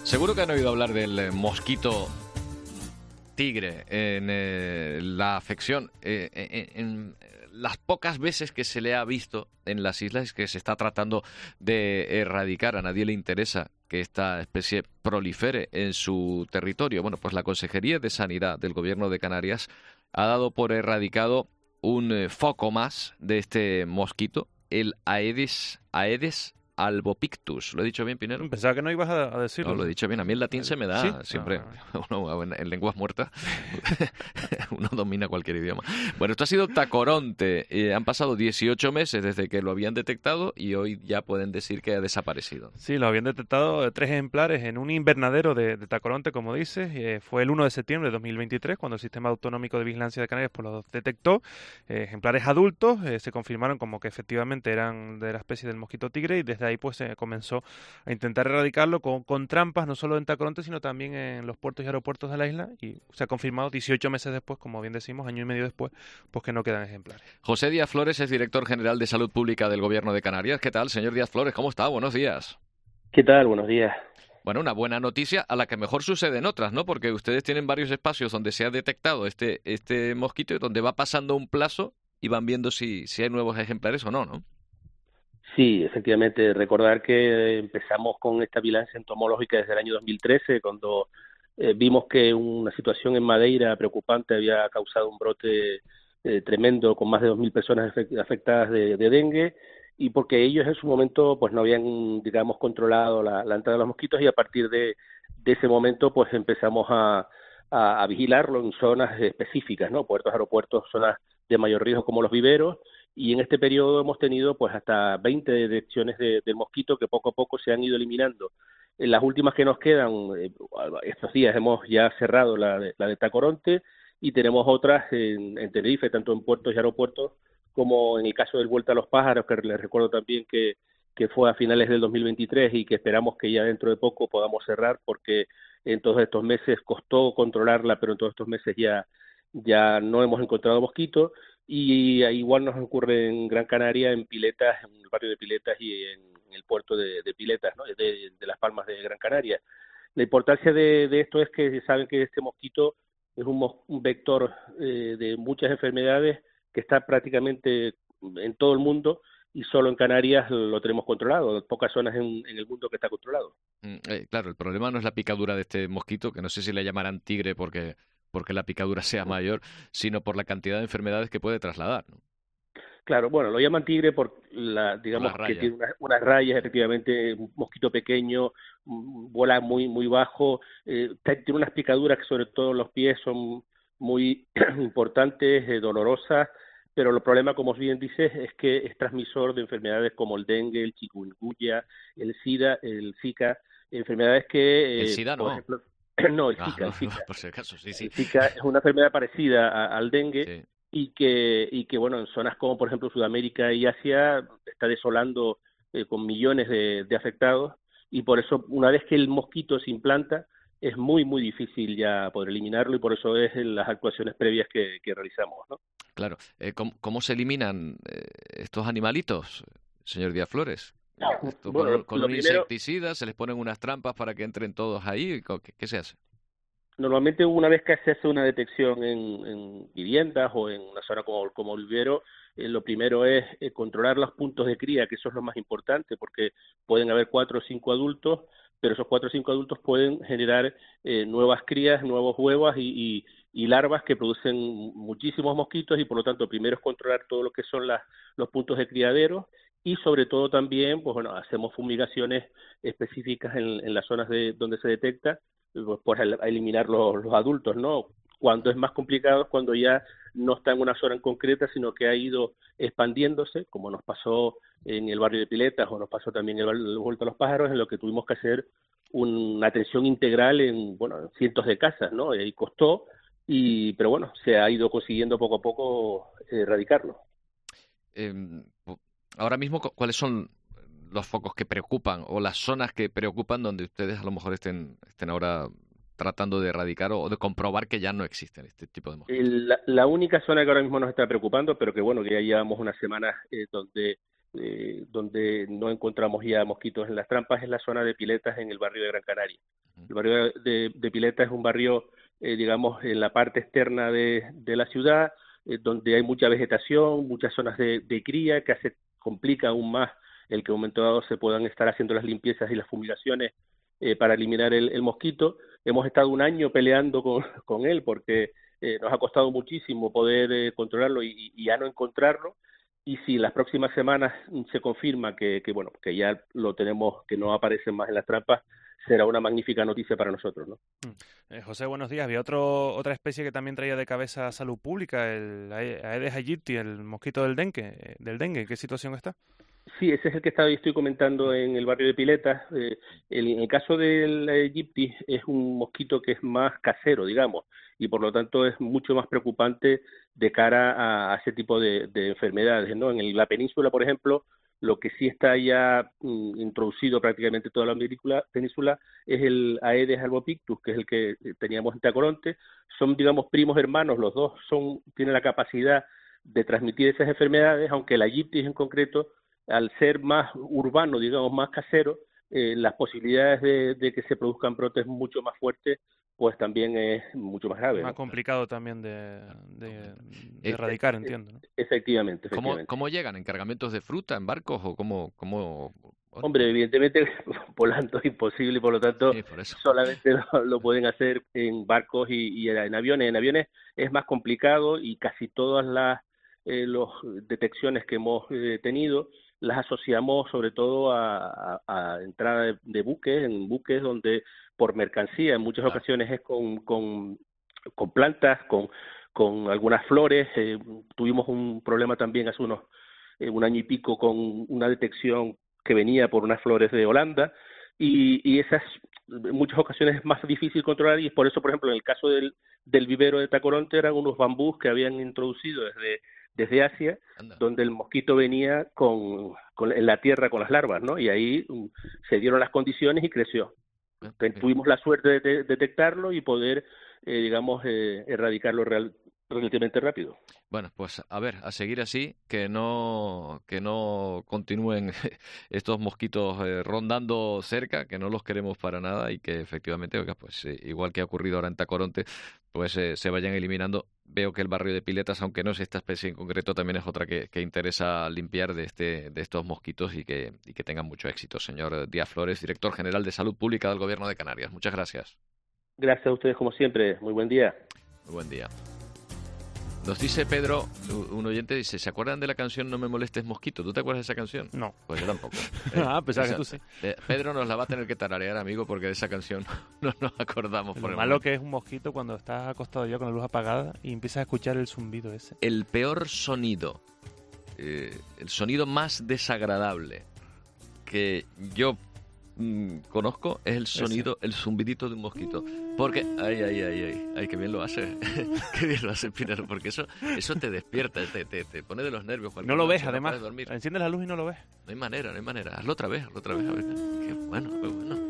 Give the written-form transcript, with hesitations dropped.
Seguro que han oído hablar del mosquito tigre en la afección. En las pocas veces que se le ha visto en las islas es que se está tratando de erradicar. A nadie le interesa que esta especie prolifere en su territorio. Bueno, pues la Consejería de Sanidad del Gobierno de Canarias ha dado por erradicado un foco más de este mosquito, el Aedes albopictus. ¿Lo he dicho bien, Pinero? Pensaba que no ibas a decirlo. No, lo he dicho bien. A mí el latín se me da. ¿Sí? Siempre. Uno, en lenguas muertas uno domina cualquier idioma. Bueno, esto ha sido tacoronte. Han pasado 18 meses desde que lo habían detectado y hoy ya pueden decir que ha desaparecido. Sí, lo habían detectado 3 ejemplares en un invernadero de tacoronte, como dices. Fue el 1 de septiembre de 2023 cuando el Sistema Autonómico de Vigilancia de Canarias pues, los detectó. Ejemplares adultos se confirmaron como que efectivamente eran de la especie del mosquito tigre y desde ahí pues se comenzó a intentar erradicarlo con trampas, no solo en Tacoronte, sino también en los puertos y aeropuertos de la isla, y se ha confirmado 18 meses después, como bien decimos, año y medio después, pues que no quedan ejemplares. José Díaz Flores es director general de Salud Pública del Gobierno de Canarias. ¿Qué tal, señor Díaz Flores? ¿Cómo está? Buenos días. ¿Qué tal? Buenos días. Bueno, una buena noticia a la que mejor sucede en otras, ¿no? Porque ustedes tienen varios espacios donde se ha detectado este mosquito y donde va pasando un plazo y van viendo si hay nuevos ejemplares o no, ¿no? Sí, efectivamente, recordar que empezamos con esta vigilancia entomológica desde el año 2013, cuando vimos que una situación en Madeira preocupante había causado un brote tremendo con más de 2.000 personas afectadas de dengue, y porque ellos en su momento pues no habían, digamos, controlado la entrada de los mosquitos, y a partir de ese momento pues empezamos a vigilarlo en zonas específicas, ¿no? Puertos, aeropuertos, zonas de mayor riesgo como los viveros. Y en este periodo hemos tenido pues hasta 20 detecciones del mosquito que poco a poco se han ido eliminando. En las últimas que nos quedan, estos días hemos ya cerrado la de Tacoronte, y tenemos otras en Tenerife, tanto en puertos y aeropuertos, como en el caso del Vuelta a los Pájaros, que les recuerdo también que fue a finales del 2023 y que esperamos que ya dentro de poco podamos cerrar, porque en todos estos meses costó controlarla, pero en todos estos meses ya no hemos encontrado mosquitos. Y igual nos ocurre en Gran Canaria, en Piletas, en el barrio de Piletas y en el puerto de Piletas, ¿no? de Las Palmas de Gran Canaria. La importancia de esto es que saben que este mosquito es un vector de muchas enfermedades que está prácticamente en todo el mundo, y solo en Canarias lo tenemos controlado, pocas zonas en el mundo que está controlado. Claro, el problema no es la picadura de este mosquito, que no sé si le llamarán tigre porque la picadura sea mayor, sino por la cantidad de enfermedades que puede trasladar, ¿no? Claro, bueno, lo llaman tigre por digamos que tiene unas rayas, efectivamente, un mosquito pequeño, vuela muy bajo, tiene unas picaduras que sobre todo en los pies son muy importantes, dolorosas, pero el problema, como bien dices, es que es transmisor de enfermedades como el dengue, el chikungunya, el SIDA, el Zika, enfermedades que, El SIDA por no. ejemplo, no, el Zika, No, el Zika. por si acaso, sí. El Zika es una enfermedad parecida al dengue, Sí. y que bueno, en zonas como por ejemplo Sudamérica y Asia está desolando con millones de afectados, y por eso una vez que el mosquito se implanta es muy difícil ya poder eliminarlo, y por eso es las actuaciones previas que realizamos, ¿no? Claro. ¿Cómo se eliminan estos animalitos, señor Díaz Flores? ¿Esto Bueno, con lo un primero, insecticida? ¿Se les ponen unas trampas para que entren todos ahí? ¿Qué se hace? normalmente una vez que se hace una detección en viviendas o en una zona como el vivero, lo primero es controlar los puntos de cría, que eso es lo más importante, porque pueden haber 4 o 5 adultos, pero esos 4 o 5 adultos pueden generar nuevas crías, nuevos huevos y larvas que producen muchísimos mosquitos, y por lo tanto primero es controlar todo lo que son los puntos de criadero, y sobre todo también, pues bueno, hacemos fumigaciones específicas en las zonas donde se detecta, por eliminar los adultos, ¿no? Cuando es más complicado es cuando ya no está en una zona en concreta, sino que ha ido expandiéndose, como nos pasó en el barrio de Piletas o nos pasó también en el Vuelto a los Pájaros, en lo que tuvimos que hacer una atención integral en cientos de casas, ¿no? Y costó, pero bueno, se ha ido consiguiendo poco a poco erradicarlo. Ahora mismo, ¿cuáles son los focos que preocupan o las zonas que preocupan donde ustedes a lo mejor estén ahora tratando de erradicar o de comprobar que ya no existen este tipo de mosquitos? La única zona que ahora mismo nos está preocupando, pero que bueno, que ya llevamos unas semanas donde donde no encontramos ya mosquitos en las trampas es la zona de Piletas en el barrio de Gran Canaria. El barrio de Piletas es un barrio, digamos, en la parte externa de la ciudad, donde hay mucha vegetación, muchas zonas de cría, que complica aún más el que en un momento dado se puedan estar haciendo las limpiezas y las fumigaciones para eliminar el mosquito. Hemos estado un año peleando con él porque nos ha costado muchísimo poder controlarlo y ya no encontrarlo. Y si las próximas semanas se confirma que ya lo tenemos, que no aparecen más en las trampas, será una magnífica noticia para nosotros, ¿no? José, buenos días. Había otra especie que también traía de cabeza Salud Pública, el Aedes aegypti, el mosquito del dengue. ¿En qué situación está? Sí, ese es el que estoy comentando en el barrio de Piletas. En el caso del aegypti es un mosquito que es más casero, digamos, y por lo tanto es mucho más preocupante de cara a ese tipo de enfermedades, ¿no? En la península, por ejemplo, lo que sí está ya introducido prácticamente toda la península es el Aedes albopictus, que es el que teníamos en Tacoronte. Son, digamos, primos hermanos, los dos tienen la capacidad de transmitir esas enfermedades, aunque el aegypti en concreto, al ser más urbano, digamos, más casero, las posibilidades de que se produzcan brotes mucho más fuertes, pues también es mucho más grave. Más complicado también de erradicar, entiendo, ¿no? Efectivamente. ¿Cómo llegan? ¿En cargamentos de fruta, en barcos o cómo? Hombre, evidentemente volando es imposible y por lo tanto sí, por solamente lo pueden hacer en barcos y en aviones. En aviones es más complicado y casi todas las detecciones que hemos tenido las asociamos sobre todo a entrada de buques, en buques donde por mercancía, en muchas ocasiones es con plantas, con algunas flores. Tuvimos un problema también hace un año y pico con una detección que venía por unas flores de Holanda y esas en muchas ocasiones es más difícil controlar y es por eso, por ejemplo, en el caso del vivero de Tacoronte eran unos bambús que habían introducido desde Asia, donde el mosquito venía en la tierra con las larvas, ¿no? Y ahí se dieron las condiciones y creció. Tuvimos la suerte de detectarlo y poder, erradicarlo relativamente rápido. Bueno, pues a ver, a seguir así, que no continúen estos mosquitos rondando cerca, que no los queremos para nada y que efectivamente, oiga, pues igual que ha ocurrido ahora en Tacoronte, pues se vayan eliminando. Veo que el barrio de Piletas, aunque no es esta especie en concreto, también es otra que interesa limpiar de estos mosquitos y que tengan mucho éxito. Señor Díaz Flores, director general de Salud Pública del Gobierno de Canarias. Muchas gracias. Gracias a ustedes como siempre. Muy buen día. Muy buen día. Nos dice Pedro, un oyente, dice, ¿se acuerdan de la canción No me molestes mosquito? ¿Tú te acuerdas de esa canción? No. Pues yo tampoco. Pensaba que tú sí. Pedro nos la va a tener que tararear, amigo, porque de esa canción no nos acordamos. Lo malo que es un mosquito cuando estás acostado ya con la luz apagada y empiezas a escuchar el zumbido ese. El peor sonido, el sonido más desagradable que yo conozco es el sonido, el zumbidito de un mosquito. Porque, ay, qué bien lo hace. Qué bien lo hace Pinero, porque eso te despierta, te pone de los nervios. No lo ves, además. Enciendes la luz y no lo ves. No hay manera. Hazlo otra vez, a ver. Qué bueno.